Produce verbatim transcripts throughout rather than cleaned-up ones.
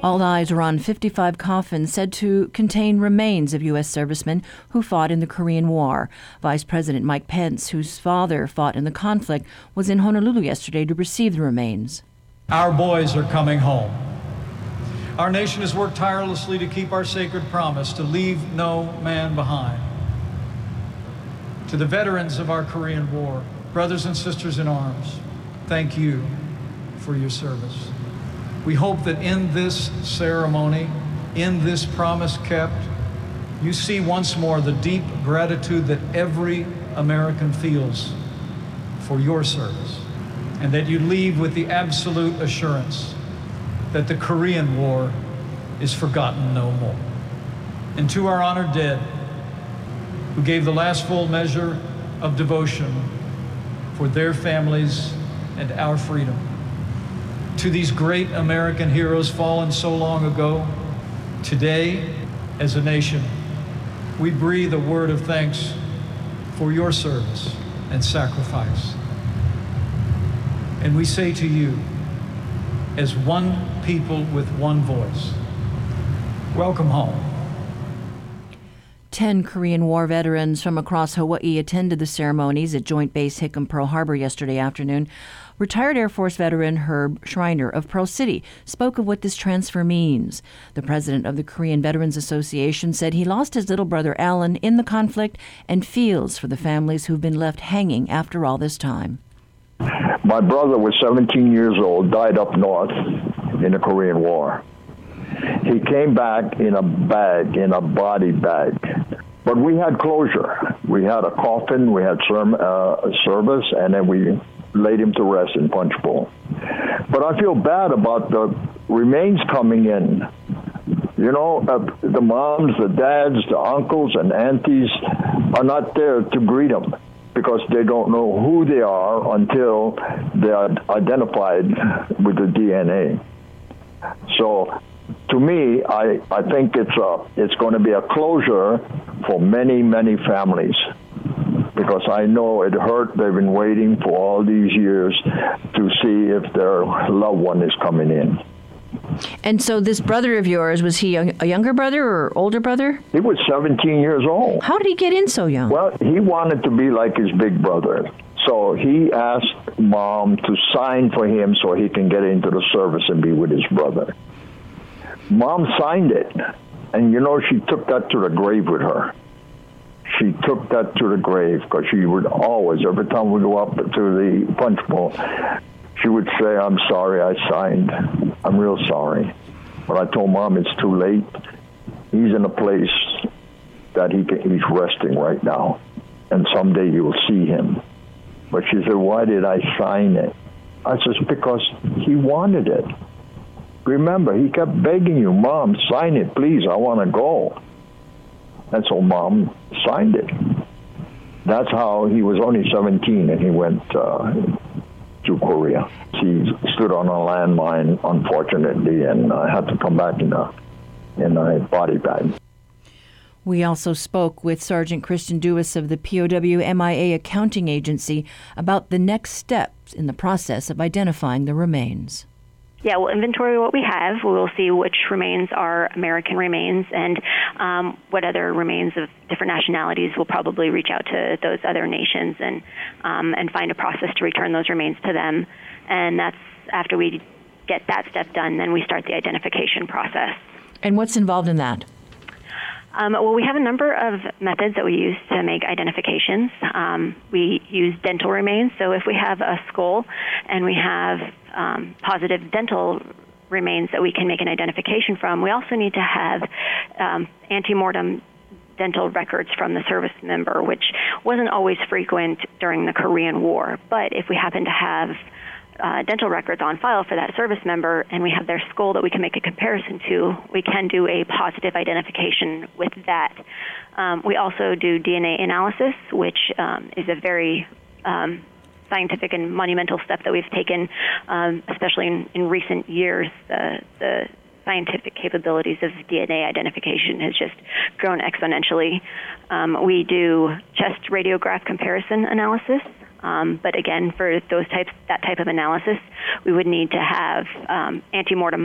All eyes are on fifty-five coffins said to contain remains of U S servicemen who fought in the Korean War. Vice President Mike Pence, whose father fought in the conflict, was in Honolulu yesterday to receive the remains. Our boys are coming home. Our nation has worked tirelessly to keep our sacred promise to leave no man behind. To the veterans of our Korean War, brothers and sisters in arms, thank you for your service. We hope that in this ceremony, in this promise kept, you see once more the deep gratitude that every American feels for your service, and that you leave with the absolute assurance that the Korean War is forgotten no more. And to our honored dead, who gave the last full measure of devotion for their families and our freedom, to these great American heroes fallen so long ago, today, as a nation, we breathe a word of thanks for your service and sacrifice. And we say to you, as one people with one voice, welcome home. Ten Korean War veterans from across Hawaii attended the ceremonies at Joint Base Hickam Pearl Harbor yesterday afternoon. Retired Air Force veteran Herb Schreiner of Pearl City spoke of what this transfer means. The president of the Korean Veterans Association said he lost his little brother Alan in the conflict and feels for the families who've been left hanging after all this time. My brother was seventeen years old, died up north in the Korean War. He came back in a bag, in a body bag. But we had closure. We had a coffin, we had serm, uh, service, and then we laid him to rest in Punchbowl. But I feel bad about the remains coming in. You know, uh, the moms, the dads, the uncles, and aunties are not there to greet them because they don't know who they are until they are identified with the D N A. So, to me, I, I think it's a, it's going to be a closure for many, many families because I know it hurt. They've been waiting for all these years to see if their loved one is coming in. And so this brother of yours, was he a younger brother or older brother? He was seventeen years old. How did he get in so young? Well, he wanted to be like his big brother. So he asked Mom to sign for him so he can get into the service and be with his brother. Mom signed it, and you know, she took that to the grave with her. She took that to the grave because she would always, every time we go up to the punch bowl, she would say, I'm sorry I signed. I'm real sorry. But I told Mom it's too late. He's in a place that he can, he's resting right now, and someday you will see him. But she said, why did I sign it? I said, because he wanted it. Remember, he kept begging you, Mom, sign it, please, I want to go. And so Mom signed it. That's how he was only seventeen and he went uh, to Korea. He stood on a landmine, unfortunately, and uh, had to come back in a, in a body bag. We also spoke with Sergeant Christian Dewis of the P O W M I A Accounting Agency about the next steps in the process of identifying the remains. Yeah, we'll inventory what we have. We'll see which remains are American remains and um, what other remains of different nationalities. We'll probably reach out to those other nations and um, and find a process to return those remains to them. And that's after we get that step done, then we start the identification process. And what's involved in that? Um, well, we have a number of methods that we use to make identifications. Um, we use dental remains. So if we have a skull and we have um, positive dental remains that we can make an identification from, we also need to have um, ante-mortem dental records from the service member, which wasn't always frequent during the Korean War. But if we happen to have Uh, dental records on file for that service member and we have their skull that we can make a comparison to, we can do a positive identification with that. Um, we also do D N A analysis, which um, is a very um, scientific and monumental step that we've taken, um, especially in, in recent years. The, the scientific capabilities of D N A identification has just grown exponentially. Um, we do chest radiograph comparison analysis. Um, but again, for those types, that type of analysis, we would need to have um, ante-mortem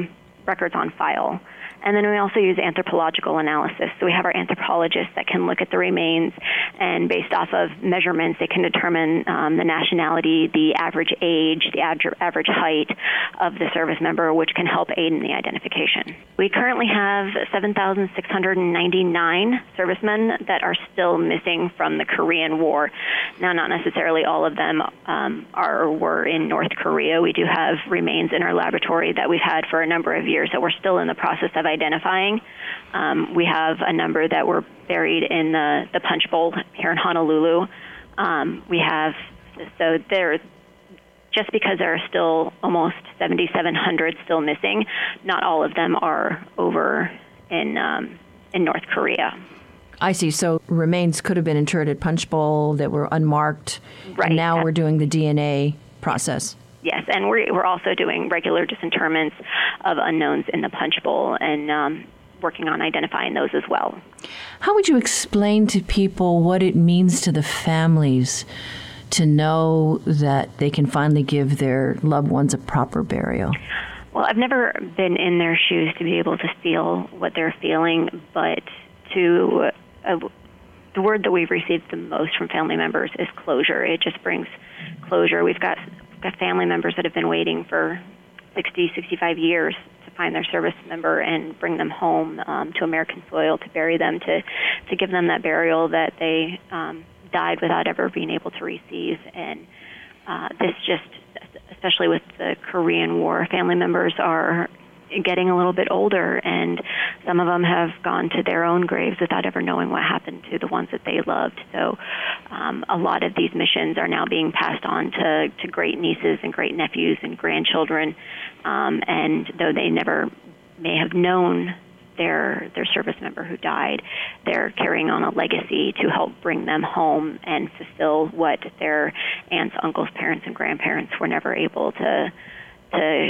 records on file. And then we also use anthropological analysis. So we have our anthropologists that can look at the remains, and based off of measurements, they can determine um, the nationality, the average age, the ad- average height of the service member, which can help aid in the identification. We currently have seven thousand six hundred ninety-nine servicemen that are still missing from the Korean War. Now, not necessarily all of them um, are or were in North Korea. We do have remains in our laboratory that we've had for a number of years that we're still in the process of identifying. Um, we have a number that were buried in the, the Punch Bowl here in Honolulu. Um, we have, so there, just because there are still almost seventy-seven hundred still missing, not all of them are over in um, in North Korea. I see. So remains could have been interred at Punch Bowl that were unmarked, right. And now That's, we're doing the D N A process. Yes, and we're, we're also doing regular disinterments of unknowns in the Punch Bowl and um, working on identifying those as well. How would you explain to people what it means to the families to know that they can finally give their loved ones a proper burial? Well, I've never been in their shoes to be able to feel what they're feeling, but to uh, the word that we've received the most from family members is closure. It just brings closure. We've got got family members that have been waiting for sixty, sixty-five years to find their service member and bring them home um, to American soil to bury them, to, to give them that burial that they um, died without ever being able to receive. And uh, this just, especially with the Korean War, family members are getting a little bit older, and some of them have gone to their own graves without ever knowing what happened to the ones that they loved. So um, a lot of these missions are now being passed on to, to great nieces and great nephews and grandchildren, um, and though they never may have known their their service member who died, they're carrying on a legacy to help bring them home and fulfill what their aunts, uncles, parents, and grandparents were never able to to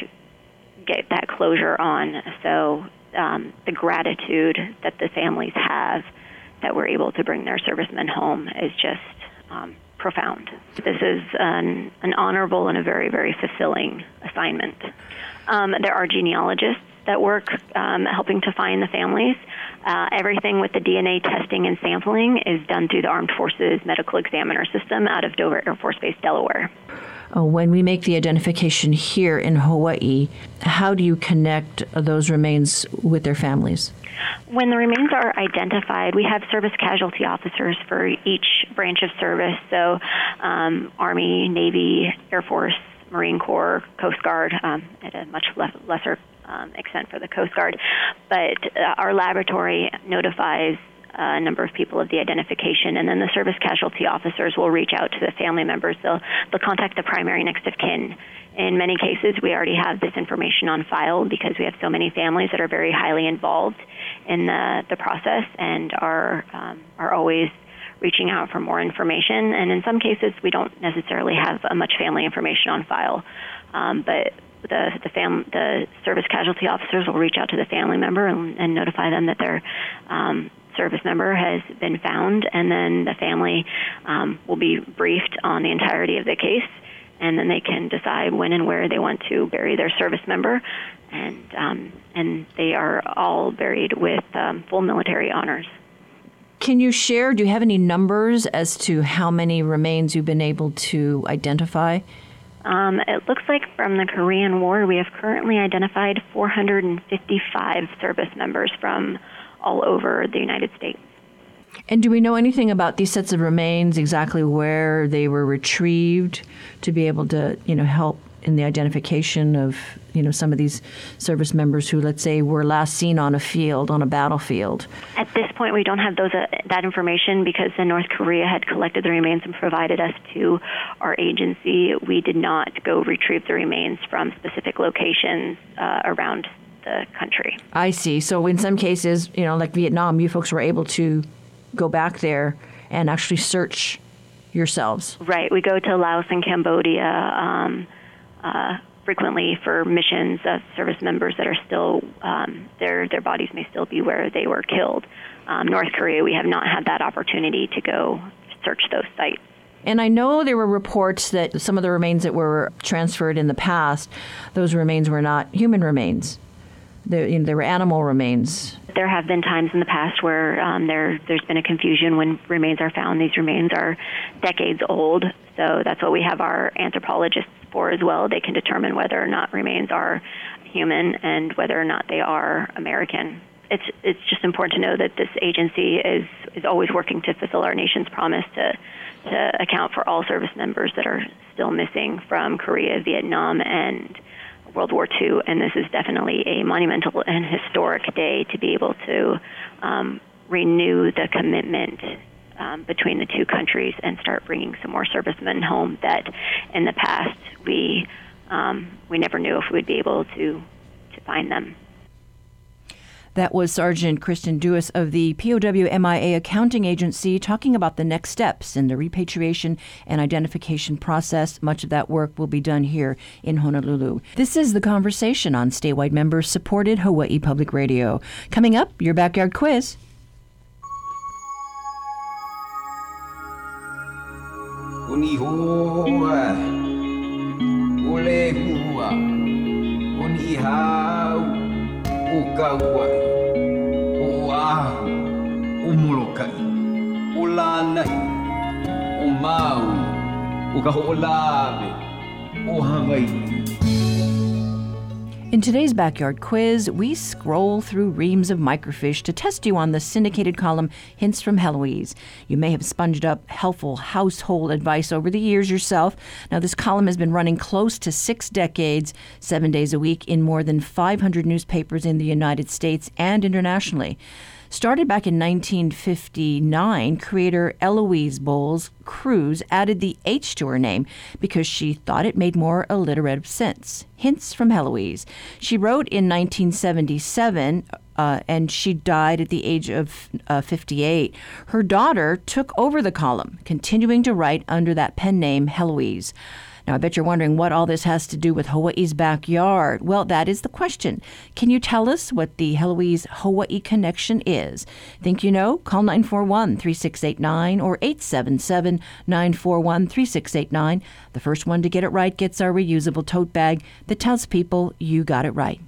get that closure on. So um, the gratitude that the families have that we're able to bring their servicemen home is just um, profound. This is an, an honorable and a very, very fulfilling assignment. Um, there are genealogists that work um, helping to find the families. Uh, everything with the D N A testing and sampling is done through the Armed Forces Medical Examiner System out of Dover Air Force Base, Delaware. Uh, when we make the identification here in Hawaii, how do you connect those remains with their families? When the remains are identified, we have service casualty officers for each branch of service, so um, Army, Navy, Air Force, Marine Corps, Coast Guard, um, at a much less, lesser um, extent for the Coast Guard. But uh, our laboratory notifies a number of people of the identification, and then the service casualty officers will reach out to the family members. They'll, they'll contact the primary next of kin. In many cases, we already have this information on file because we have so many families that are very highly involved in the, the process and are um, are always reaching out for more information. And in some cases, we don't necessarily have uh, much family information on file, um, but the the, fam- the service casualty officers will reach out to the family member and, and notify them that their um, service member has been found, and then the family um, will be briefed on the entirety of the case, and then they can decide when and where they want to bury their service member, and um, and they are all buried with um, full military honors. Can you share, do you have any numbers as to how many remains you've been able to identify? Um, it looks like from the Korean War, we have currently identified four hundred fifty-five service members from all over the United States. And do we know anything about these sets of remains, exactly where they were retrieved, to be able to, you know, help in the identification of, you know, some of these service members who, let's say, were last seen on a field, on a battlefield? At this point, we don't have those uh, that information because the North Korea had collected the remains and provided us to our agency. We did not go retrieve the remains from specific locations uh, around the country. I see. So in some cases, you know, like Vietnam, you folks were able to go back there and actually search yourselves. Right. We go to Laos and Cambodia um, uh, frequently for missions of service members that are still, um, their their bodies may still be where they were killed. Um, North Korea, we have not had that opportunity to go search those sites. And I know there were reports that some of the remains that were transferred in the past, those remains were not human remains. there, you know, there were animal remains. There have been times in the past where um, there, there's been a confusion when remains are found. These remains are decades old, so that's what we have our anthropologists for as well. They can determine whether or not remains are human and whether or not they are American. It's it's just important to know that this agency is, is always working to fulfill our nation's promise to to account for all service members that are still missing from Korea, Vietnam, and World War Two. And this is definitely a monumental and historic day to be able to um, renew the commitment um, between the two countries and start bringing some more servicemen home that in the past we um, we never knew if we would be able to to find them. That was Sergeant Kristen Duis of the P O W M I A Accounting Agency talking about the next steps in the repatriation and identification process. Much of that work will be done here in Honolulu. This is The Conversation on statewide member-supported Hawaii Public Radio. Coming up, your backyard quiz. Ukawai, Oahu, Umolokai, Ulanai, Umau, Ukaho'olawe, O Hawaii. In today's Backyard Quiz, we scroll through reams of microfiche to test you on the syndicated column Hints from Heloise. You may have sponged up helpful household advice over the years yourself. Now, this column has been running close to six decades, seven days a week, in more than five hundred newspapers in the United States and internationally. Started back in nineteen fifty-nine, creator Eloise Bowles Cruz added the H to her name because she thought it made more alliterative sense. Hints from Heloise. She wrote in nineteen seventy-seven, uh, and she died at the age of uh, fifty-eight. Her daughter took over the column, continuing to write under that pen name Heloise. Now, I bet you're wondering what all this has to do with Hawaii's backyard. Well, that is the question. Can you tell us what the Heloise Hawaii connection is? Think you know? Call nine four one, three six eight nine or eight seven seven, nine four one, three six eight nine. The first one to get it right gets our reusable tote bag that tells people you got it right.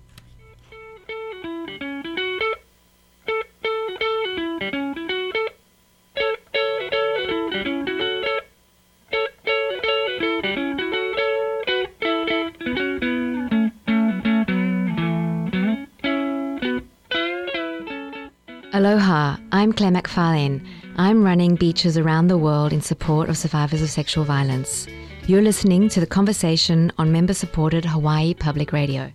Aloha, I'm Claire McFarlane. I'm running beaches around the world in support of survivors of sexual violence. You're listening to The Conversation on member-supported Hawaii Public Radio.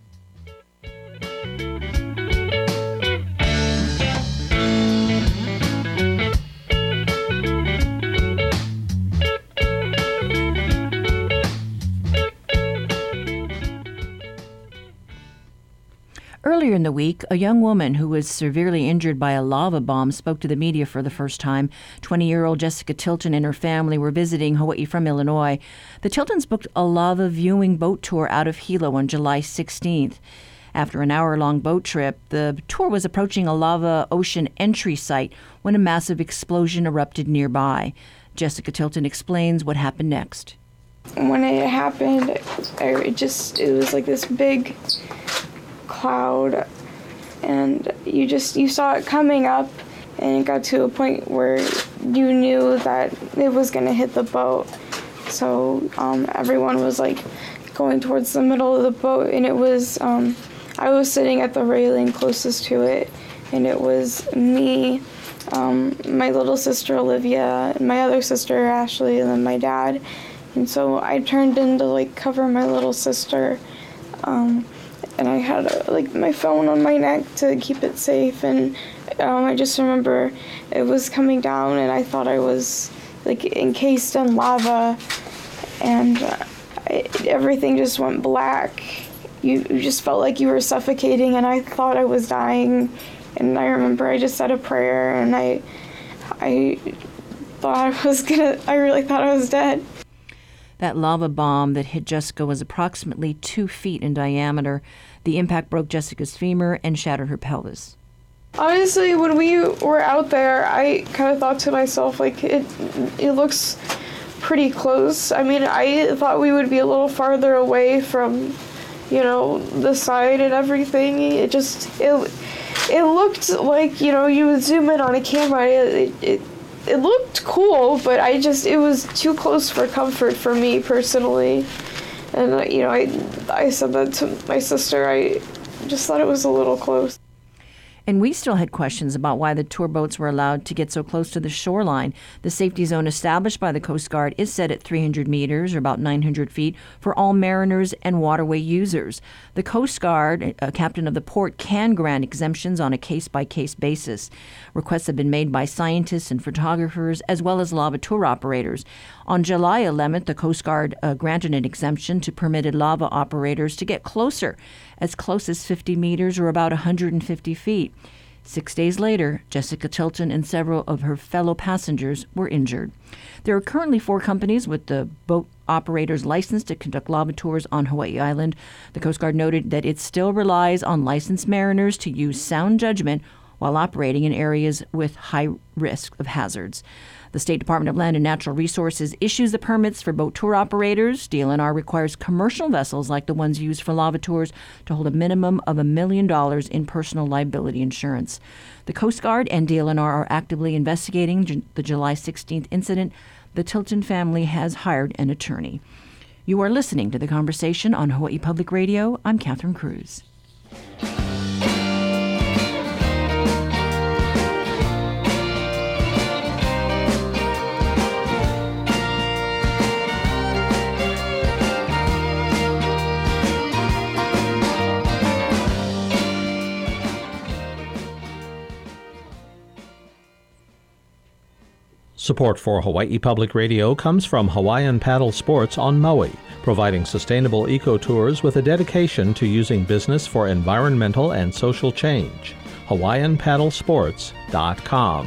Earlier in the week, a young woman who was severely injured by a lava bomb spoke to the media for the first time. twenty-year-old Jessica Tilton and her family were visiting Hawaii from Illinois. The Tiltons booked a lava viewing boat tour out of Hilo on July sixteenth. After an hour-long boat trip, the tour was approaching a lava ocean entry site when a massive explosion erupted nearby. Jessica Tilton explains what happened next. When it happened, it just, it was like this big cloud, and you just you saw it coming up, and it got to a point where you knew that it was going to hit the boat. So um, everyone was like going towards the middle of the boat, and it was um, I was sitting at the railing closest to it, and it was me, um, my little sister Olivia, and my other sister Ashley, and then my dad. And so I turned in to like cover my little sister. Um, And I had uh, like my phone on my neck to keep it safe, and um, I just remember it was coming down, and I thought I was like encased in lava, and uh, I, everything just went black. You, you just felt like you were suffocating, and I thought I was dying. And I remember I just said a prayer, and I, I thought I was gonna. I really thought I was dead. That lava bomb that hit Jessica was approximately two feet in diameter. The impact broke Jessica's femur and shattered her pelvis. Honestly, when we were out there, I kind of thought to myself, like, it it looks pretty close. I mean, I thought we would be a little farther away from you know, the side and everything. It just, it, it looked like, you know, you would zoom in on a camera. It, it, it looked cool, but I just, it was too close for comfort for me personally. And, uh, you know, I, I said that to my sister. I just thought it was a little close. And we still had questions about why the tour boats were allowed to get so close to the shoreline. The safety zone established by the Coast Guard is set at three hundred meters, or about nine hundred feet, for all mariners and waterway users. The Coast Guard, a captain of the port, can grant exemptions on a case-by-case basis. Requests have been made by scientists and photographers, as well as lava tour operators. On July eleventh, the Coast Guard uh, granted an exemption to permitted lava operators to get closer, as close as fifty meters, or about one hundred fifty feet. Six days later, Jessica Tilton and several of her fellow passengers were injured. There are currently four companies with the boat operators licensed to conduct lava tours on Hawaii Island. The Coast Guard noted that it still relies on licensed mariners to use sound judgment while operating in areas with high risk of hazards. The State Department of Land and Natural Resources issues the permits for boat tour operators. D L N R requires commercial vessels like the ones used for lava tours to hold a minimum of a million dollars in personal liability insurance. The Coast Guard and D L N R are actively investigating J- the July sixteenth incident. The Tilton family has hired an attorney. You are listening to The Conversation on Hawaii Public Radio. I'm Catherine Cruz. Support for Hawaii Public Radio comes from Hawaiian Paddle Sports on Maui, providing sustainable eco-tours with a dedication to using business for environmental and social change. Hawaiian Paddle Sports dot com.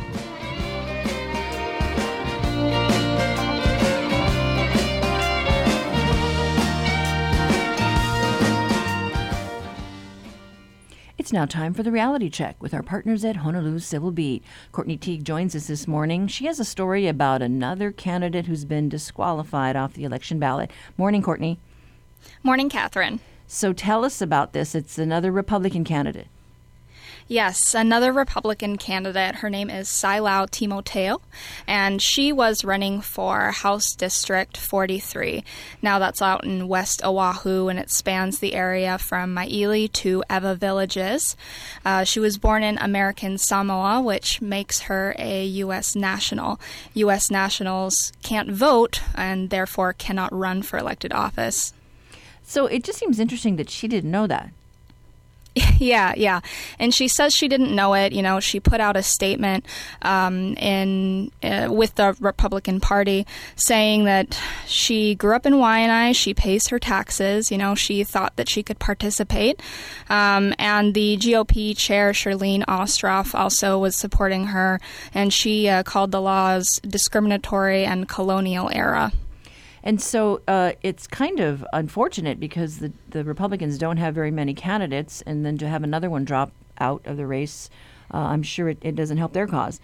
It's now time for the reality check with our partners at Honolulu Civil Beat. Courtney Teague joins us this morning. She has a story about another candidate who's been disqualified off the election ballot. Morning, Courtney. Morning, Catherine. So tell us about this. It's another Republican candidate. Yes, another Republican candidate. Her name is Sailau Timoteo, and she was running for House District forty-three. Now that's out in West Oahu, and it spans the area from Maili to Ewa Villages. Uh, she was born in American Samoa, which makes her a U S national. U S nationals can't vote and therefore cannot run for elected office. So it just seems interesting that she didn't know that. Yeah, yeah. And she says she didn't know it. You know, she put out a statement um, in uh, with the Republican Party saying that she grew up in Waianae, she pays her taxes, you know, she thought that she could participate. Um, and the G O P chair, Shirlene Ostroff, also was supporting her, and she uh, called the laws discriminatory and colonial era. And so uh, it's kind of unfortunate because the, the Republicans don't have very many candidates, and then to have another one drop out of the race, uh, I'm sure it, it doesn't help their cause.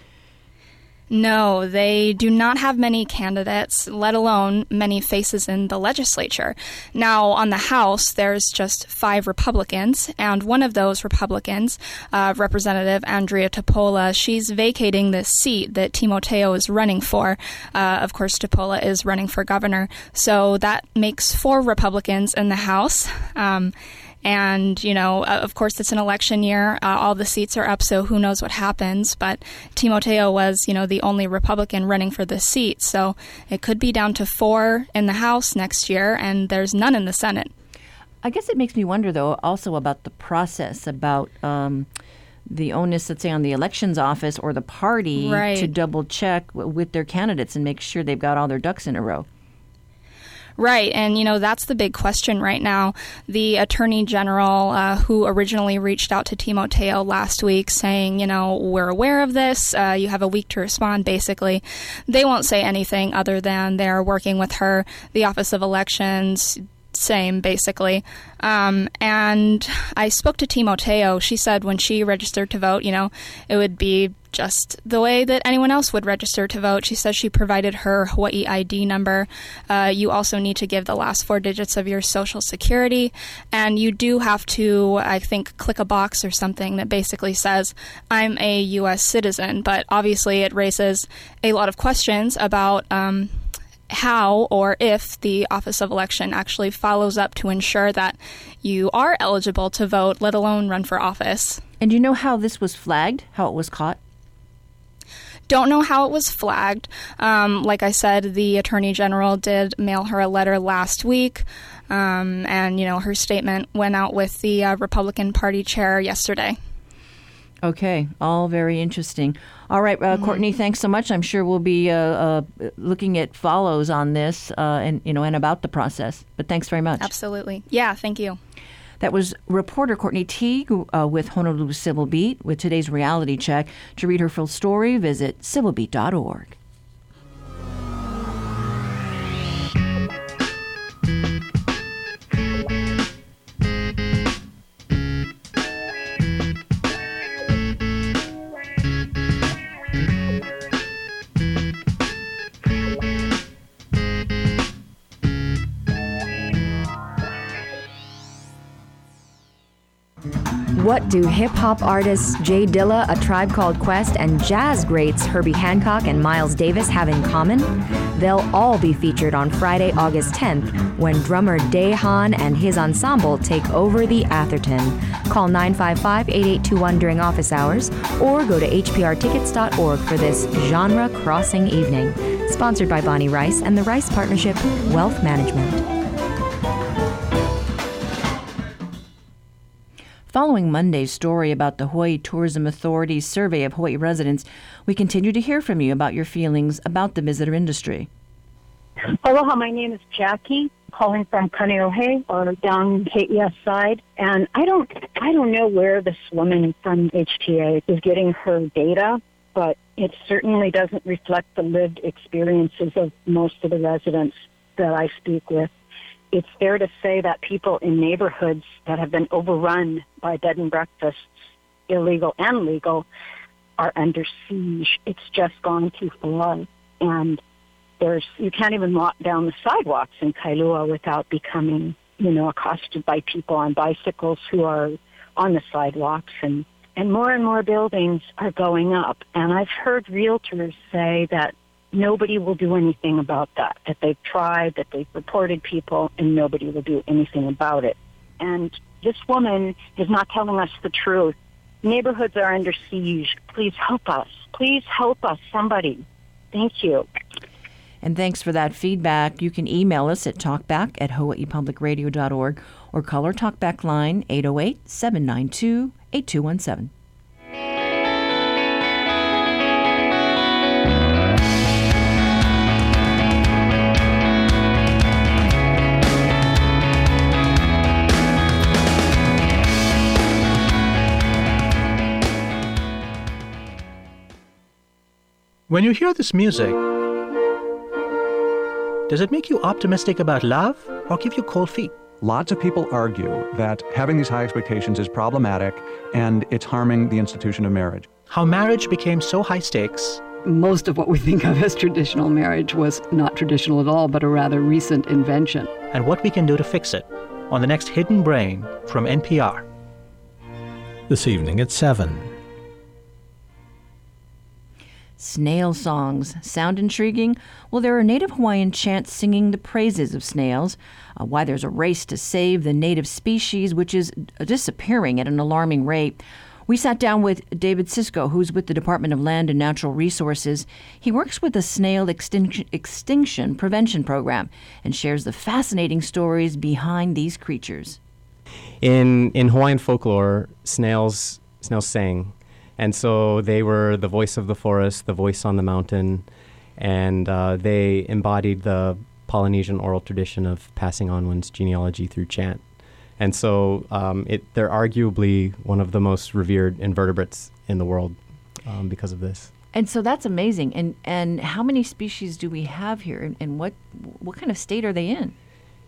No, they do not have many candidates, let alone many faces in the legislature. Now, on the House, there's just five Republicans, and one of those Republicans, uh, Representative Andrea Topola, she's vacating this seat that Timoteo is running for. Uh, of course, Topola is running for governor, so that makes four Republicans in the House. Um, And, you know, of course, it's an election year. Uh, all the seats are up, so who knows what happens. But Timoteo was, you know, the only Republican running for this seat. So it could be down to four in the House next year, and there's none in the Senate. I guess it makes me wonder, though, also about the process, about um, the onus, let's say, on the elections office or the party right. to double check w- with their candidates and make sure they've got all their ducks in a row. Right, and, you know, that's the big question right now. The Attorney General, uh, who originally reached out to Timoteo last week saying, you know, we're aware of this, uh, you have a week to respond, basically. They won't say anything other than they're working with her. The Office of Elections same, basically. Um, and I spoke to Timoteo. She said when she registered to vote, you know, it would be just the way that anyone else would register to vote. She says she provided her Hawaii I D number. Uh, you also need to give the last four digits of your Social Security, and you do have to, I think, click a box or something that basically says, I'm a U S citizen, but obviously it raises a lot of questions about um, how or if the Office of Election actually follows up to ensure that you are eligible to vote, let alone run for office. And do you know how this was flagged, how it was caught? Don't know how it was flagged. Um, like I said, the Attorney General did mail her a letter last week, um, and, you know, her statement went out with the uh, Republican Party chair yesterday. Okay, all very interesting. All right, uh, mm-hmm. Courtney, thanks so much. I'm sure we'll be uh, uh, looking at follows on this uh, and, you know, and about the process. But thanks very much. Absolutely. Yeah, thank you. That was reporter Courtney Teague uh, with Honolulu Civil Beat with today's reality check. To read her full story, visit civil beat dot org. What do hip-hop artists Jay Dilla, A Tribe Called Quest, and jazz greats Herbie Hancock and Miles Davis have in common? They'll all be featured on Friday, August tenth, when drummer Day Han and his ensemble take over the Atherton. Call nine five five, eight eight two one during office hours, or go to h p r tickets dot org for this genre-crossing evening. Sponsored by Bonnie Rice and the Rice Partnership Wealth Management. Following Monday's story about the Hawaii Tourism Authority's survey of Hawaii residents, we continue to hear from you about your feelings about the visitor industry. Aloha, my name is Jackie, calling from Kaneohe, or down K E S side. And I don't I don't know where this woman from H T A is getting her data, but it certainly doesn't reflect the lived experiences of most of the residents that I speak with. It's fair to say that people in neighborhoods that have been overrun by bed and breakfasts, illegal and legal, are under siege. It's just gone too far. And there's you can't even walk down the sidewalks in Kailua without becoming, you know, accosted by people on bicycles who are on the sidewalks. And, and more and more buildings are going up. And I've heard realtors say that nobody will do anything about that, that they've tried, that they've reported people, and nobody will do anything about it. And this woman is not telling us the truth. Neighborhoods are under siege. Please help us. Please help us, somebody. Thank you. And thanks for that feedback. You can email us at talkback at hawaii public radio dot org or call our talkback line eight oh eight, seven nine two, eight two one seven. When you hear this music, does it make you optimistic about love or give you cold feet? Lots of people argue that having these high expectations is problematic and it's harming the institution of marriage. How marriage became so high stakes. Most of what we think of as traditional marriage was not traditional at all, but a rather recent invention. And what we can do to fix it on the next Hidden Brain from N P R. This evening at seven. Snail songs. Sound intriguing? Well, there are Native Hawaiian chants singing the praises of snails, uh, why there's a race to save the native species, which is disappearing at an alarming rate. We sat down with David Cisco, who's with the Department of Land and Natural Resources. He works with the Snail Extinction, Extinction Prevention Program and shares the fascinating stories behind these creatures. In in Hawaiian folklore, snails snails sang. And so they were the voice of the forest, the voice on the mountain, and uh, they embodied the Polynesian oral tradition of passing on one's genealogy through chant. And so um, it, they're arguably one of the most revered invertebrates in the world um, because of this. And so that's amazing. And and how many species do we have here, and, and what what kind of state are they in?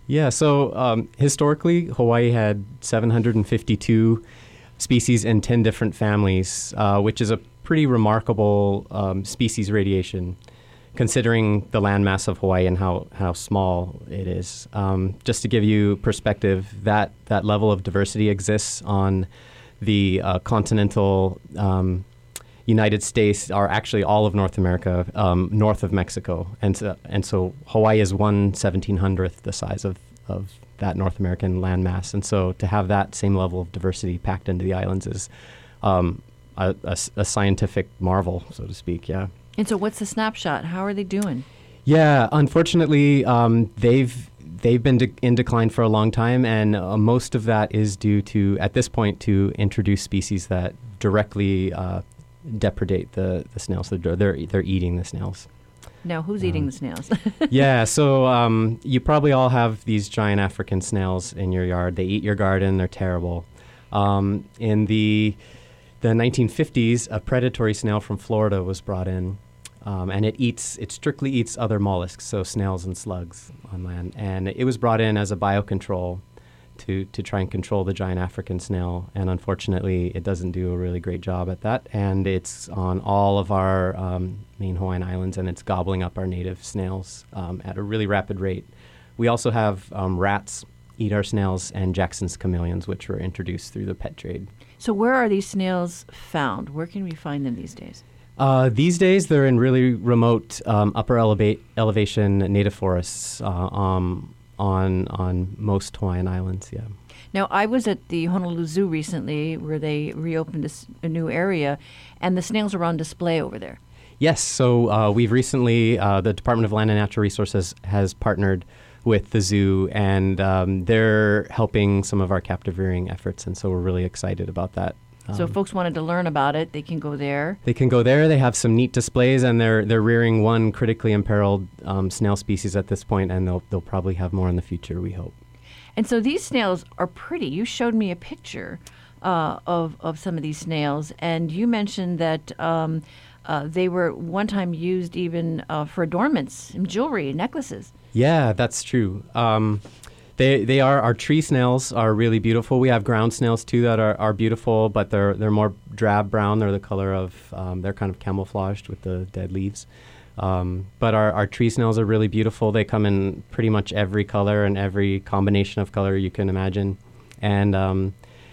Yeah, so um, historically, Hawaii had seven hundred fifty-two species in ten different families, uh, which is a pretty remarkable um, species radiation, considering the landmass of Hawaii and how, how small it is. Um, just to give you perspective, that, that level of diversity exists on the uh, continental um, United States, are actually all of North America, um, north of Mexico. And so, and so Hawaii is one seventeen hundredth the size of, of that North American landmass. And so to have that same level of diversity packed into the islands is um, a, a, a scientific marvel, so to speak, yeah. And so what's the snapshot? How are they doing? Yeah, unfortunately, um, they've they've been de- in decline for a long time, and uh, most of that is due to, at this point, to introduce species that directly uh, depredate the, the snails. They're, they're, they're eating the snails. Now, who's um, eating the snails? yeah, so um, you probably all have these giant African snails in your yard. They eat your garden. They're terrible. Um, in the the nineteen fifties, a predatory snail from Florida was brought in, um, and it eats it strictly eats other mollusks, so snails and slugs on land. And it was brought in as a biocontrol to to try and control the giant African snail. And unfortunately, it doesn't do a really great job at that. And it's on all of our um, main Hawaiian islands, and it's gobbling up our native snails um, at a really rapid rate. We also have um, rats eat our snails, and Jackson's chameleons, which were introduced through the pet trade. So where are these snails found? Where can we find them these days? Uh, these days, they're in really remote um, upper eleva- elevation native forests uh, um, on on most Hawaiian islands, yeah. Now, I was at the Honolulu Zoo recently where they reopened a, s- a new area, and the snails are on display over there. Yes, so uh, we've recently, uh, the Department of Land and Natural Resources has partnered with the zoo, and um, they're helping some of our captive rearing efforts, and so we're really excited about that. So Um, if folks wanted to learn about it, they can go there. They can go there. They have some neat displays, and they're they're rearing one critically imperiled um, snail species at this point, and they'll they'll probably have more in the future, we hope. And so these snails are pretty. You showed me a picture uh, of of some of these snails, and you mentioned that um, uh, they were one time used even uh, for adornments, and jewelry, and necklaces. Yeah, that's true. Um, They they are our tree snails are really beautiful. We have ground snails too that are, are beautiful, but they're they're more drab brown. They're the color of um, they're kind of camouflaged with the dead leaves. Um, but our, our tree snails are really beautiful. They come in pretty much every color and every combination of color you can imagine. And um,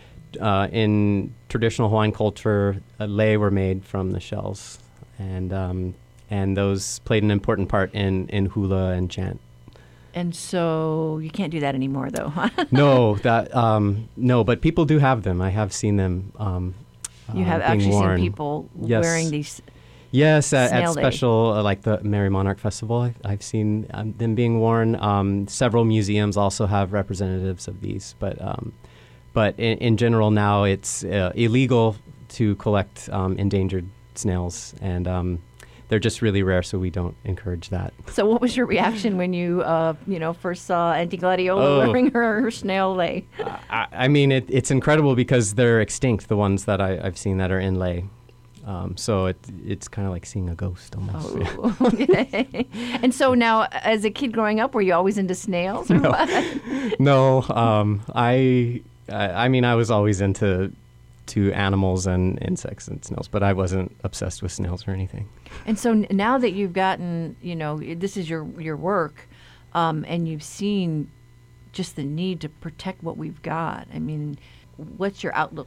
uh, in traditional Hawaiian culture, uh, lei were made from the shells, and um, and those played an important part in, in hula and chant. And so you can't do that anymore, though, huh? no, that um, no, but people do have them. I have seen them. Um, you have uh, being actually worn. seen people yes. wearing these. Yes, uh, at snail special uh, like the Merry Monarch Festival, I, I've seen um, them being worn. Um, several museums also have representatives of these, but um, but in, in general now it's uh, illegal to collect um, endangered snails, and um, they're just really rare, so we don't encourage that. So what was your reaction when you, uh, you know, first saw Auntie Gladiola Oh. wearing her, her snail lei? I, I mean, it, it's incredible because they're extinct, the ones that I, I've seen that are in lei. Um, so it, it's kind of like seeing a ghost almost. Oh. Okay. And so now, as a kid growing up, were you always into snails or No. what? no, um, I, I, I mean, I was always into to animals and insects and snails, but I wasn't obsessed with snails or anything. And so n- now that you've gotten, you know, this is your your work, um, and you've seen just the need to protect what we've got. I mean, what's your outlook?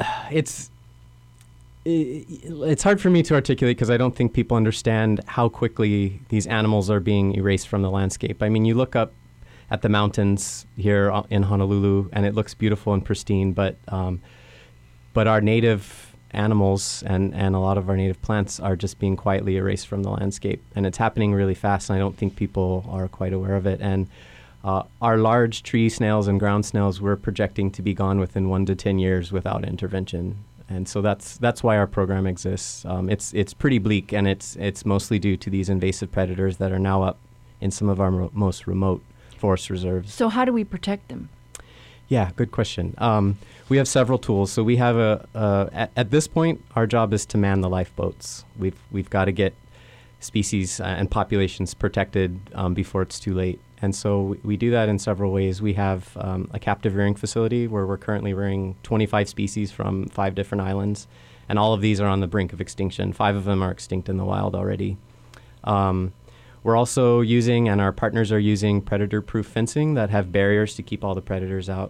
It's i- it's hard for me to articulate because I don't think people understand how quickly these animals are being erased from the landscape. I mean, you look up at the mountains here o- in Honolulu, and it looks beautiful and pristine, but um, but our native animals and, and a lot of our native plants are just being quietly erased from the landscape. And it's happening really fast, and I don't think people are quite aware of it. And uh, our large tree snails and ground snails, we're projecting to be gone within one to ten years without intervention. And so that's that's why our program exists. Um, it's it's pretty bleak, and it's it's mostly due to these invasive predators that are now up in some of our mo- most remote forest reserves. So how do we protect them? Yeah, good question. Um, we have several tools. So we have a, uh, at, at this point, our job is to man the lifeboats. We've we've got to get species uh, and populations protected um, before it's too late. And so we, we do that in several ways. We have um, a captive rearing facility where we're currently rearing twenty-five species from five different islands. And all of these are on the brink of extinction. Five of them are extinct in the wild already. Um, we're also using, and our partners are using, predator-proof fencing that have barriers to keep all the predators out.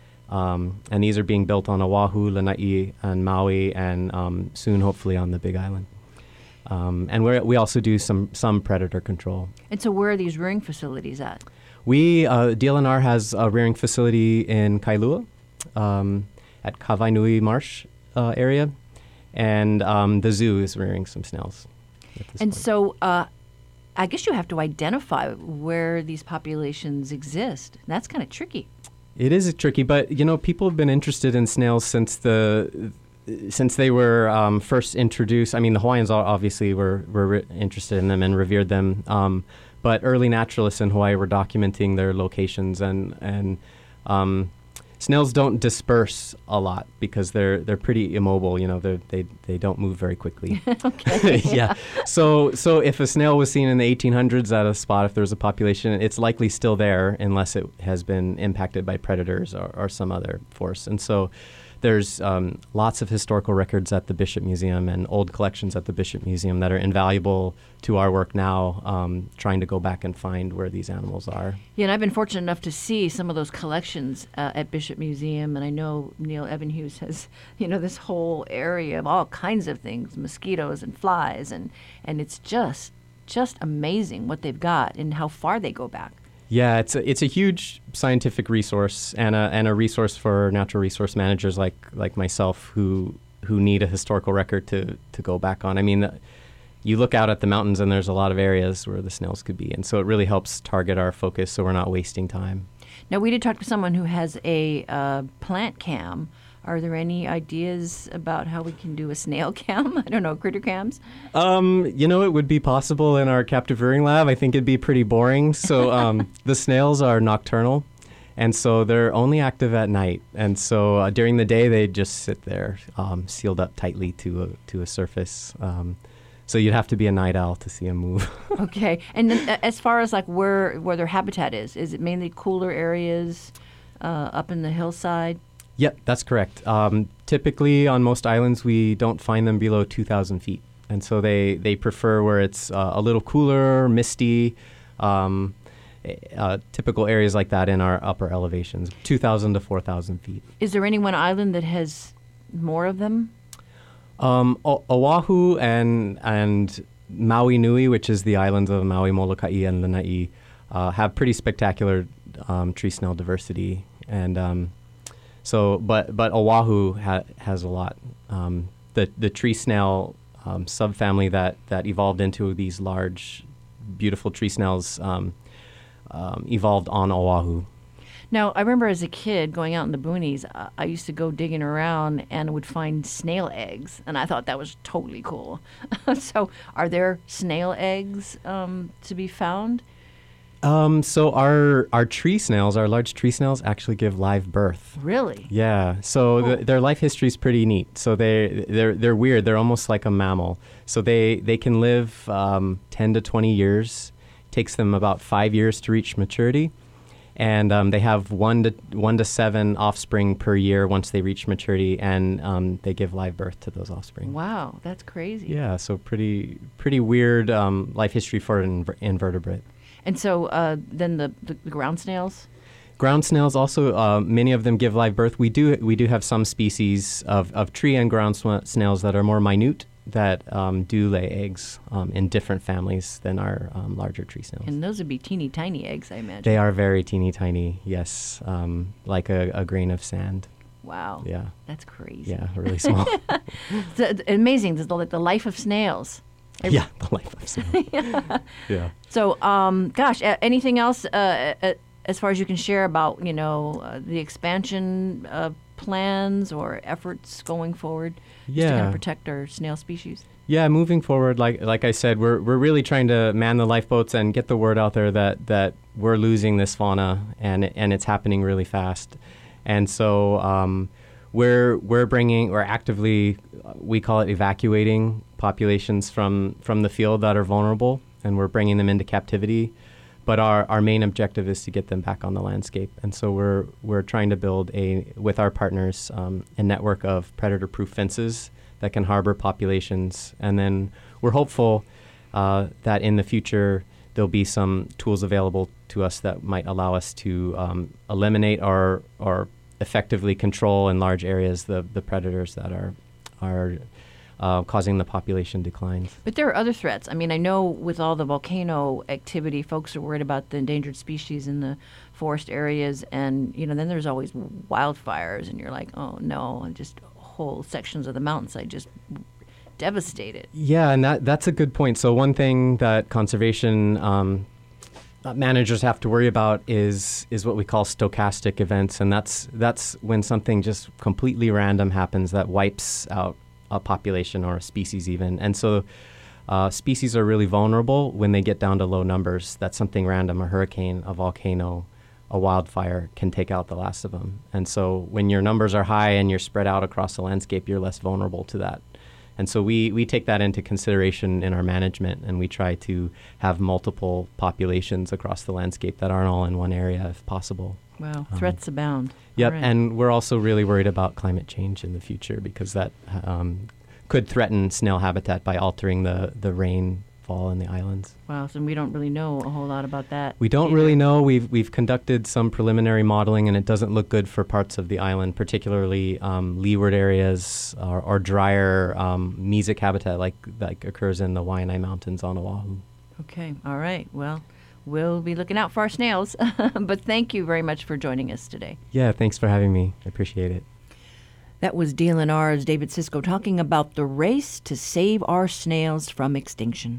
Um, and these are being built on Oahu, Lanai, and Maui, and um, soon, hopefully, on the Big Island. Um, and we we also do some some predator control. And so where are these rearing facilities at? We, uh, D L N R has a rearing facility in Kailua, um, at Kawainui Marsh uh, area, and um, the zoo is rearing some snails. And point. so uh, I guess you have to identify where these populations exist. That's kind of tricky. It is tricky, but, you know, people have been interested in snails since the... Since they were um, first introduced. I mean, the Hawaiians obviously were, were re- interested in them and revered them. Um, but early naturalists in Hawaii were documenting their locations, and and um, snails don't disperse a lot because they're they're pretty immobile. You know, they they don't move very quickly. Okay. yeah. So so if a snail was seen in the eighteen hundreds at a spot, if there's a population, it's likely still there unless it has been impacted by predators or, or some other force. And so there's um, lots of historical records at the Bishop Museum and old collections at the Bishop Museum that are invaluable to our work now, um, trying to go back and find where these animals are. Yeah, and I've been fortunate enough to see some of those collections uh, at Bishop Museum, and I know Neil Ebenhughes has, you know, this whole area of all kinds of things, mosquitoes and flies, and, and it's just just amazing what they've got and how far they go back. Yeah, it's a, it's a huge scientific resource and a and a resource for natural resource managers like like myself who who need a historical record to, to go back on. I mean, you look out at the mountains and there's a lot of areas where the snails could be, and so it really helps target our focus so we're not wasting time. Now, we did talk to someone who has a uh, plant cam. Are there any ideas about how we can do a snail cam? I don't know, critter cams? Um, you know, it would be possible in our captive rearing lab. I think it'd be pretty boring. So um, the snails are nocturnal, and so they're only active at night. And so uh, during the day, they just sit there, um, sealed up tightly to a, to a surface. Um, so you'd have to be a night owl to see them move. Okay. And then, uh, as far as like where, where their habitat is, is it mainly cooler areas uh, up in the hillside? Yep, that's correct. Um, typically, on most islands, we don't find them below two thousand feet. And so they, they prefer where it's uh, a little cooler, misty, um, uh, typical areas like that in our upper elevations, two thousand to four thousand feet. Is there any one island that has more of them? Um, o- Oahu and and Maui Nui, which is the islands of Maui, Molokai, and Lanai, uh, have pretty spectacular um, tree snail diversity. And... Um, So, but but Oahu ha- has a lot. Um, the the tree snail um, subfamily that, that evolved into these large, beautiful tree snails um, um, evolved on Oahu. Now, I remember as a kid going out in the boonies, uh, I used to go digging around and would find snail eggs, and I thought that was totally cool. So, are there snail eggs um, to be found? Um, so our our tree snails, our large tree snails, actually give live birth. Really? Yeah. So Oh. the, their life history is pretty neat. So they they're they're weird. They're almost like a mammal. So they they can live um, ten to twenty years. Takes them about five years to reach maturity, and um, they have one to one to seven offspring per year once they reach maturity, and um, they give live birth to those offspring. Wow, that's crazy. Yeah. So pretty pretty weird um, life history for an inver- invertebrate. And so uh, then the, the, the ground snails? Ground snails also, uh, many of them give live birth. We do we do have some species of, of tree and ground sna- snails that are more minute that um, do lay eggs um, in different families than our um, larger tree snails. And those would be teeny tiny eggs, I imagine. They are very teeny tiny, yes, um, like a, a grain of sand. Wow. Yeah. That's crazy. Yeah, really small. It's amazing, the, the life of snails. Every- yeah, the life of snails. yeah. Yeah. So, um, gosh, uh, anything else uh, uh, as far as you can share about, you know, uh, the expansion uh, plans or efforts going forward? Just Yeah. to kind of protect our snail species? Yeah, moving forward, like like I said, we're we're really trying to man the lifeboats and get the word out there that, that we're losing this fauna, and and it's happening really fast. And so um, we're we're bringing, we're actively, we call it evacuating populations from from the field that are vulnerable, and we're bringing them into captivity. but our, our main objective is to get them back on the landscape. And so we're we're trying to build, a with our partners, um, a network of predator-proof fences that can harbor populations. And then we're hopeful uh, that in the future there'll be some tools available to us that might allow us to um, eliminate or or effectively control in large areas the, the predators that are are uh, causing the population declines. But there are other threats. I mean, I know with all the volcano activity, folks are worried about the endangered species in the forest areas, and you know, then there's always wildfires, and you're like, oh no, and just whole sections of the mountainside just devastated. Yeah, and that that's a good point. So one thing that conservation um, managers have to worry about is is what we call stochastic events, and that's that's when something just completely random happens that wipes out a population or a species even. And so uh, species are really vulnerable when they get down to low numbers. That's something random, a hurricane, a volcano, a wildfire can take out the last of them. And so when your numbers are high and you're spread out across the landscape, you're less vulnerable to that. And so we, we take that into consideration in our management, and we try to have multiple populations across the landscape that aren't all in one area if possible. Wow, Um, threats abound. Yep, All right. and we're also really worried about climate change in the future because that um, could threaten snail habitat by altering the, the rainfall in the islands. Wow, so we don't really know a whole lot about that. We don't either. really know. We've we've conducted some preliminary modeling, and it doesn't look good for parts of the island, particularly um, leeward areas or, or drier um, mesic habitat like like occurs in the Waianae Mountains on Oahu. Okay, all right. Well, we'll be looking out for our snails. But thank you very much for joining us today. Yeah, thanks for having me. I appreciate it. That was D L N R's David Cisco talking about the race to save our snails from extinction.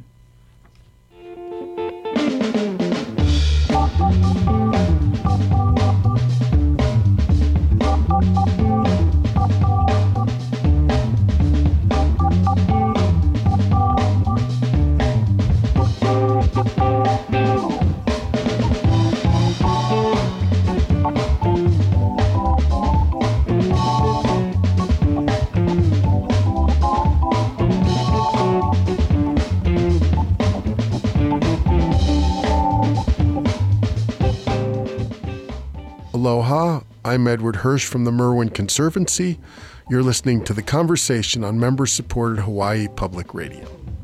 Aloha, I'm Edward Hirsch from the Merwin Conservancy. You're listening to The Conversation on member-supported Hawaii Public Radio.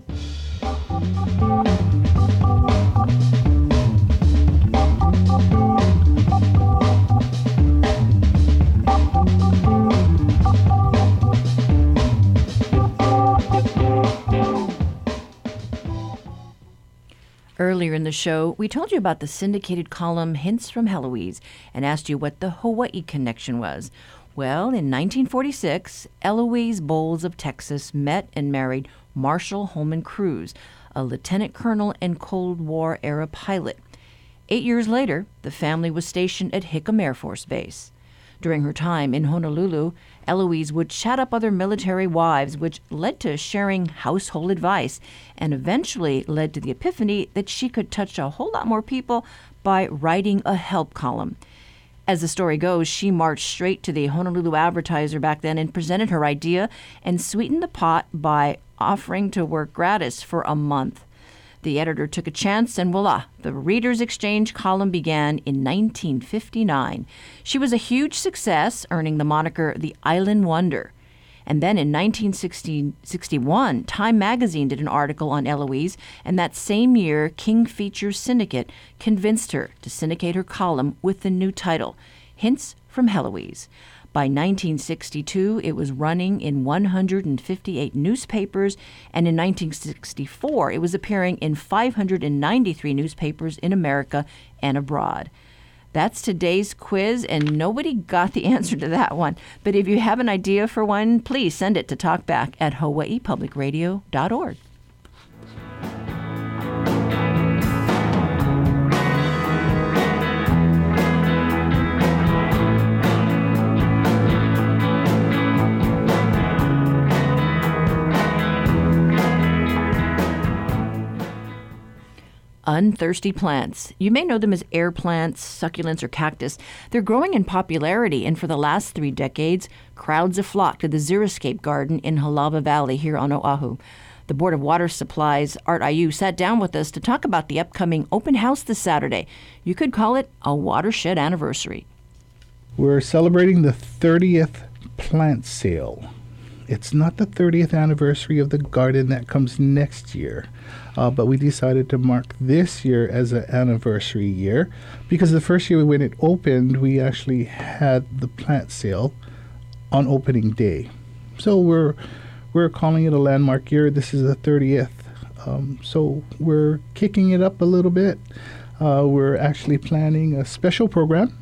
Earlier in the show, we told you about the syndicated column Hints from Heloise and asked you what the Hawaii connection was. Well, in nineteen forty-six, Eloise Bowles of Texas met and married Marshall Holman Cruz, a lieutenant colonel and Cold War-era pilot. Eight years later, the family was stationed at Hickam Air Force Base. During her time in Honolulu, Eloise would chat up other military wives, which led to sharing household advice and eventually led to the epiphany that she could touch a whole lot more people by writing a help column. As the story goes, she marched straight to the Honolulu Advertiser back then and presented her idea and sweetened the pot by offering to work gratis for a month. The editor took a chance, and voila, the Reader's Exchange column began in nineteen fifty-nine. She was a huge success, earning the moniker the Island Wonder. And then in nineteen sixty-one, Time magazine did an article on Eloise, and that same year, King Features Syndicate convinced her to syndicate her column with the new title, Hints from Heloise. By nineteen sixty-two, it was running in one hundred fifty-eight newspapers, and in nineteen sixty-four, it was appearing in five hundred ninety-three newspapers in America and abroad. That's today's quiz, and nobody got the answer to that one. But if you have an idea for one, please send it to talkback at hawaii public radio dot org. Unthirsty plants. You may know them as air plants, succulents, or cactus. They're growing in popularity, and for the last three decades, crowds have flocked to the Xeriscape Garden in Halawa Valley here on Oahu. The the Board of Water Supply's Art Ayu sat down with us to talk about the upcoming open house this Saturday. You could call it a watershed anniversary. We're celebrating the thirtieth plant sale. It's not the thirtieth anniversary of the garden that comes next year, uh, but we decided to mark this year as an anniversary year because the first year when it opened, we actually had the plant sale on opening day. So we're we're calling it a landmark year. This is the thirtieth, um, so we're kicking it up a little bit. Uh, we're actually planning a special program.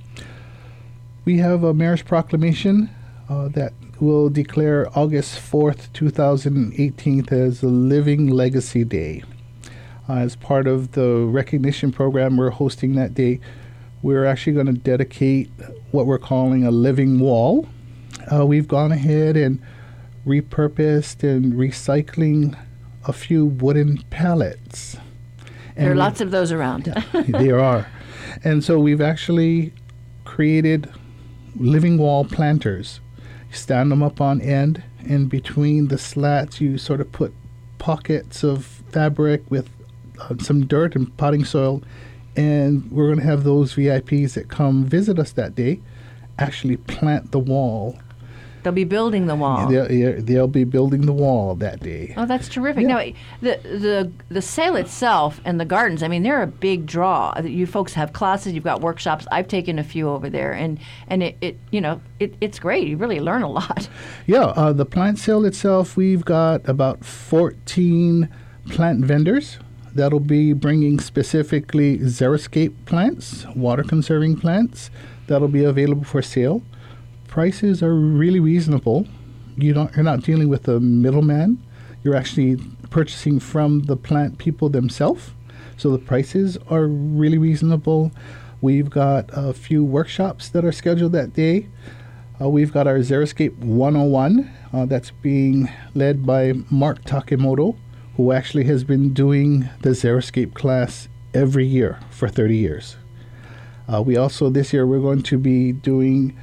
We have a mayor's proclamation uh, that will declare August fourth, two thousand eighteen as a Living Legacy Day. Uh, as part of the recognition program we're hosting that day, we're actually going to dedicate what we're calling a living wall. Uh, we've gone ahead and repurposed and recycling a few wooden pallets. And there are lots of those around. There are. And so we've actually created living wall planters. You stand them up on end, and between the slats you sort of put pockets of fabric with uh, some dirt and potting soil, and we're going to have those V I Ps that come visit us that day actually plant the wall. They'll be building the wall. They'll, they'll be building the wall that day. Oh, that's terrific. Yeah. Now, the the the sale itself and the gardens, I mean, they're a big draw. You folks have classes, you've got workshops. I've taken a few over there, and, and it, it you know, it, it's great. You really learn a lot. Yeah, uh, the plant sale itself, we've got about fourteen plant vendors that'll be bringing specifically xeriscape plants, water-conserving plants, that'll be available for sale. Prices are really reasonable. You don't, you're not dealing with a middleman. You're actually purchasing from the plant people themselves. So the prices are really reasonable. We've got a few workshops that are scheduled that day. Uh, we've got our Xeriscape one oh one uh, that's being led by Mark Takemoto, who actually has been doing the Xeriscape class every year for thirty years. Uh, we also, this year, we're going to be doing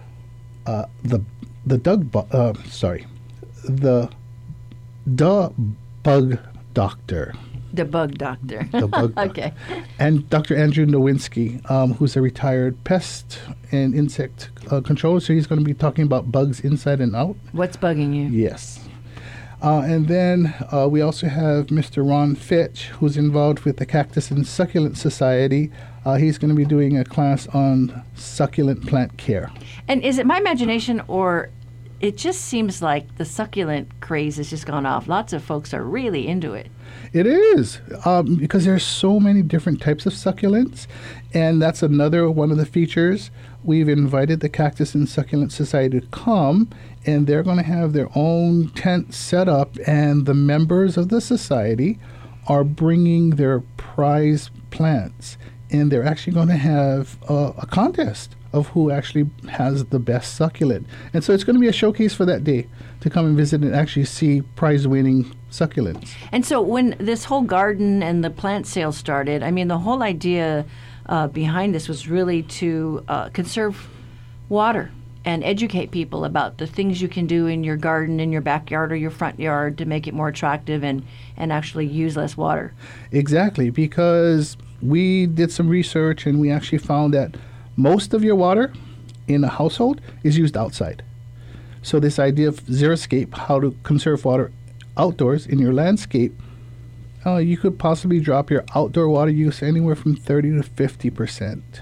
Uh, the the Doug bu- uh, sorry the the bug doctor the bug doctor the bug doctor. Okay. And Doctor Andrew Nowinski, um, who's a retired pest and insect uh, controller, so he's going to be talking about bugs inside and out. What's bugging you? Yes. Uh, and then uh, we also have Mister Ron Fitch, who's involved with the Cactus and Succulent Society. Uh, he's going to be doing a class on succulent plant care. And is it my imagination, or it just seems like the succulent craze has just gone off? Lots of folks are really into it. It is, um, because there's so many different types of succulents, and that's another one of the features. We've invited the Cactus and Succulent Society to come, and they're going to have their own tent set up, and the members of the society are bringing their prize plants, and they're actually going to have uh, a contest of who actually has the best succulent. And so it's going to be a showcase for that day to come and visit and actually see prize-winning succulents. And so when this whole garden and the plant sale started, I mean, the whole idea uh, behind this was really to uh, conserve water and educate people about the things you can do in your garden, in your backyard or your front yard to make it more attractive and, and actually use less water. Exactly, because we did some research and we actually found that most of your water in a household is used outside. So this idea of Xeriscape, how to conserve water outdoors in your landscape, uh, you could possibly drop your outdoor water use anywhere from thirty to fifty percent.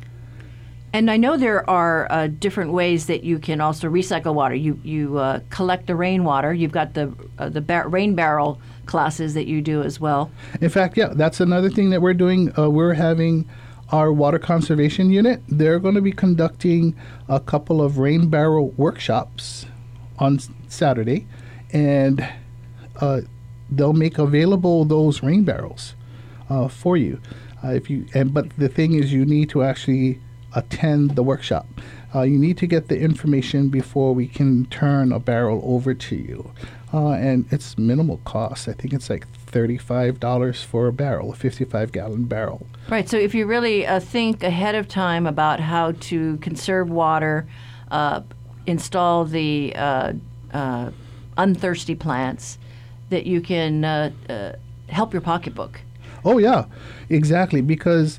And I know there are uh, different ways that you can also recycle water. You you uh, collect the rainwater. You've got the uh, the bar- rain barrel classes that you do as well. In fact, yeah, that's another thing that we're doing. Uh, we're having our water conservation unit. They're going to be conducting a couple of rain barrel workshops on Saturday, and uh, they'll make available those rain barrels uh, for you. Uh, if you and but the thing is, you need to actually attend the workshop. Uh, you need to get the information before we can turn a barrel over to you. Uh, and it's minimal cost. I think it's like thirty-five dollars for a barrel, a fifty-five gallon barrel. Right. So if you really uh, think ahead of time about how to conserve water, uh, install the uh, uh, unthirsty plants, that you can uh, uh, help your pocketbook. Oh yeah, exactly, because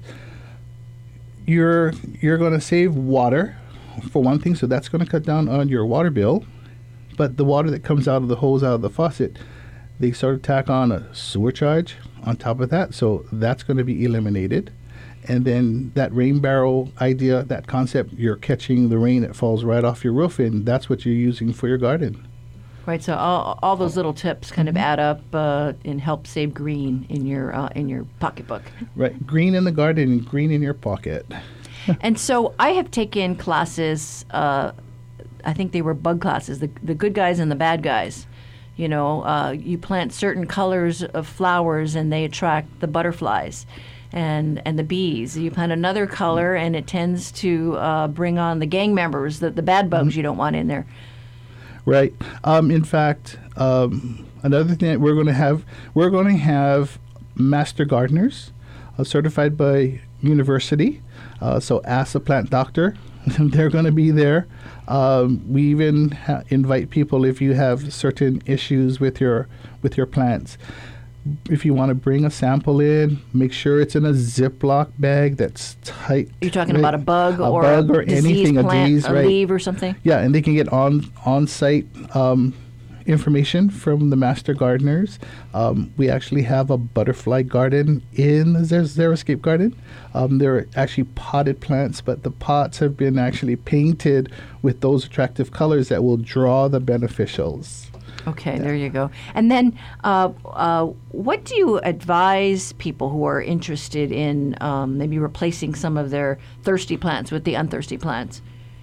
you're you're going to save water for one thing, so that's going to cut down on your water bill. But the water that comes out of the hose, out of the faucet, they sort of tack on a sewer charge on top of that, so that's going to be eliminated. And then that rain barrel idea, that concept, you're catching the rain that falls right off your roof, and that's what you're using for your garden. Right, so all, all those little tips kind of add up uh, and help save green in your uh, in your pocketbook. Right, green in the garden and green in your pocket. And so I have taken classes, uh, I think they were bug classes, the, the good guys and the bad guys. You know, uh, you plant certain colors of flowers and they attract the butterflies and, and the bees. You plant another color and it tends to uh, bring on the gang members, the, the bad bugs mm-hmm. you don't want in there. Right. Um, in fact, um, another thing that we're going to have, we're going to have master gardeners uh, certified by university. Uh, so ask a plant doctor. They're going to be there. Um, we even ha- invite people if you have certain issues with your with your plants. If you want to bring a sample in, make sure it's in a Ziploc bag that's tight. You're talking right? about a bug a or bug a or anything, plant, a disease, a right? leaf or something. Yeah, and they can get on on site um, information from the master gardeners. Um, we actually have a butterfly garden in the Xeriscape garden. Um, they're actually potted plants, but the pots have been actually painted with those attractive colors that will draw the beneficials. Okay, yeah. There you go. And then uh, uh, what do you advise people who are interested in um, maybe replacing some of their thirsty plants with the unthirsty plants?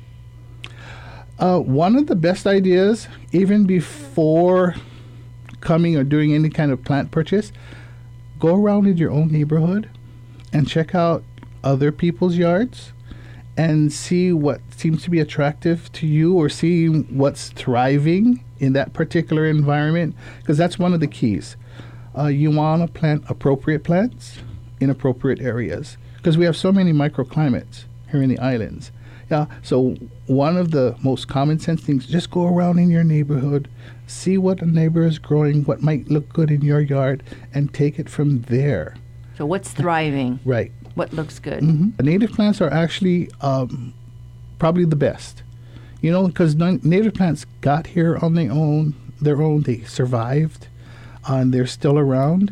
Uh, one of the best ideas, even before coming or doing any kind of plant purchase, go around in your own neighborhood and check out other people's yards and see what seems to be attractive to you or see what's thriving in that particular environment, because that's one of the keys. Uh, you want to plant appropriate plants in appropriate areas, because we have so many microclimates here in the islands. Yeah, so one of the most common sense things, just go around in your neighborhood, see what a neighbor is growing, what might look good in your yard, and take it from there. So what's thriving? Right. What looks good? Mm-hmm. The native plants are actually um, probably the best. You know, because n- native plants got here on their own, their own, they survived, uh, and they're still around.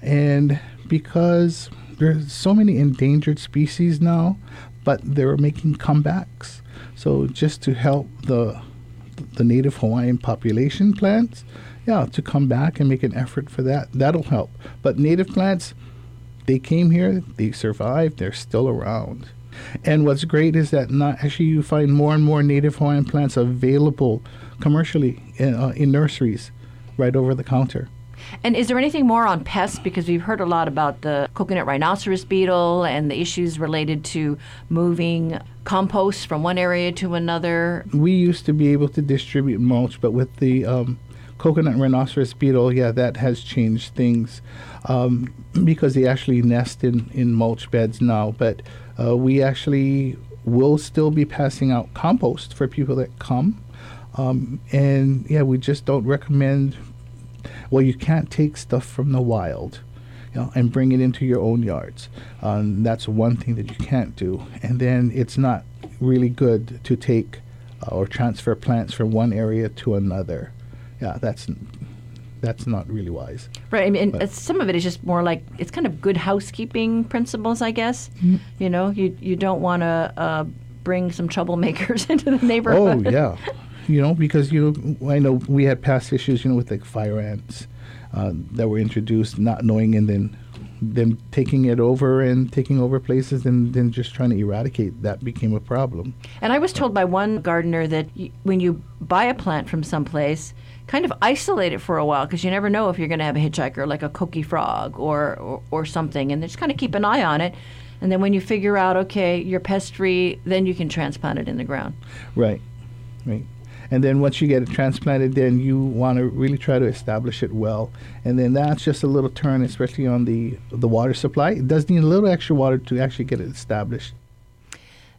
And because there's so many endangered species now, but they're making comebacks. So just to help the the native Hawaiian population plants, yeah, to come back and make an effort for that, that'll help. But native plants, they came here, they survived, they're still around. And what's great is that not actually you find more and more native Hawaiian plants available commercially in, uh, in nurseries right over the counter. And is there anything more on pests? Because we've heard a lot about the coconut rhinoceros beetle and the issues related to moving compost from one area to another. We used to be able to distribute mulch, but with the um, coconut rhinoceros beetle, yeah, that has changed things um, because they actually nest in, in mulch beds now. But uh, we actually will still be passing out compost for people that come. Um, and, yeah, we just don't recommend... Well, you can't take stuff from the wild, you know, and bring it into your own yards. Um, that's one thing that you can't do. And then it's not really good to take uh, or transfer plants from one area to another. Yeah, that's that's not really wise. Right. I mean, and some of it is just more like it's kind of good housekeeping principles, I guess. Mm-hmm. You know, you you don't want to uh, bring some troublemakers into the neighborhood. Oh yeah. You know, because, you know, I know we had past issues, you know, with like fire ants uh, that were introduced, not knowing, and then them taking it over and taking over places and then just trying to eradicate. That became a problem. And I was told by one gardener that y- when you buy a plant from someplace, kind of isolate it for a while, because you never know if you're going to have a hitchhiker like a coqui frog or, or, or something, and just kind of keep an eye on it. And then when you figure out, okay, you're pest-free, then you can transplant it in the ground. Right, right. And then once you get it transplanted, then you want to really try to establish it well. And then that's just a little turn, especially on the the water supply. It does need a little extra water to actually get it established.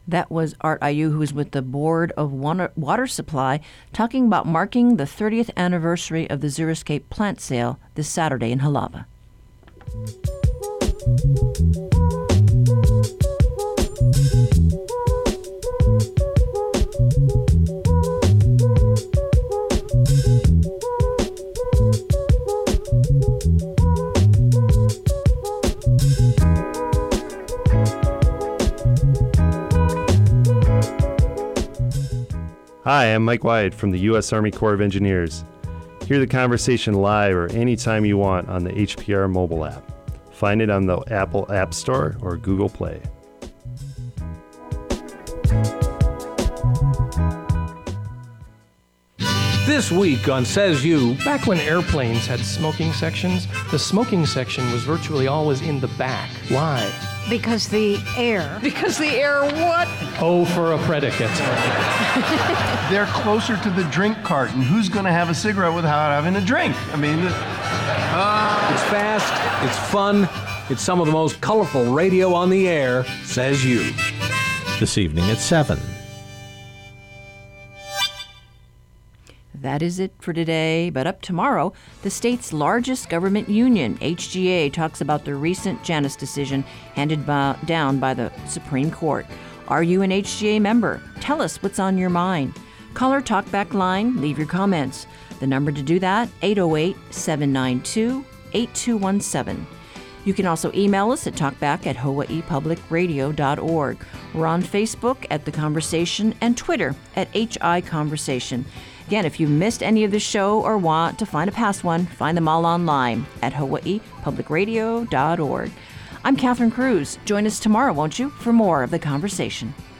That was Art Ayu, who is with the Board of Water Supply, talking about marking the thirtieth anniversary of the Xeriscape plant sale this Saturday in Halava. Hi, I'm Mike Wyatt from the U S Army Corps of Engineers. Hear the conversation live or anytime you want on the H P R mobile app. Find it on the Apple App Store or Google Play. This week on Says You, back when airplanes had smoking sections, the smoking section was virtually always in the back. Why? Because the air. Because the air what? Oh, for a predicate. They're closer to the drink carton. Who's going to have a cigarette without having a drink? I mean, uh, it's fast, it's fun, it's some of the most colorful radio on the air, Says You. This evening at seven. That is it for today, but up tomorrow, the state's largest government union, H G A, talks about the recent Janus decision handed by, down by the Supreme Court. Are you an H G A member? Tell us what's on your mind. Call our talkback line, leave your comments. The number to do that, eight oh eight, seven nine two, eight two one seven. You can also email us at talkback at hawaii public radio dot org. We're on Facebook at The Conversation and Twitter at H I Conversation. Again, if you missed any of the show or want to find a past one, find them all online at hawaii public radio dot org. I'm Catherine Cruz. Join us tomorrow, won't you, for more of The Conversation.